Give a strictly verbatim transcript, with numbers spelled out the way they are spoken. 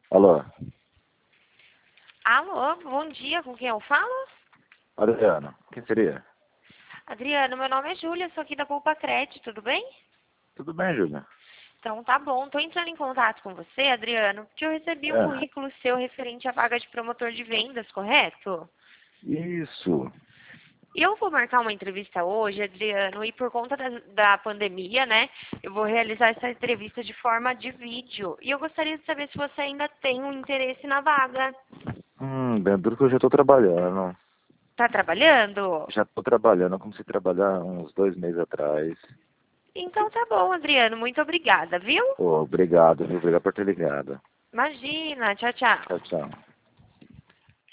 Alô? Alô, bom dia, com quem eu falo? Adriano, quem seria? Adriano, meu nome é Júlia, sou aqui da Poupa Crédito, tudo bem? Tudo bem, Júlia? Então tá bom, tô entrando em contato com você, Adriano, porque eu recebi um É. currículo seu referente à vaga de promotor de vendas, correto? Isso. Eu vou marcar uma entrevista hoje, Adriano, e por conta da, da pandemia, né, eu vou realizar essa entrevista de forma de vídeo. E eu gostaria de saber se você ainda tem um interesse na vaga. Hum, bem duro que eu já tô trabalhando. Tá trabalhando? Já tô trabalhando, eu comecei a trabalhar uns dois meses atrás. Então tá bom, Adriano, muito obrigada, viu? Pô, obrigado, viu? Obrigado por ter ligado. Imagina, tchau, tchau. Tchau, tchau.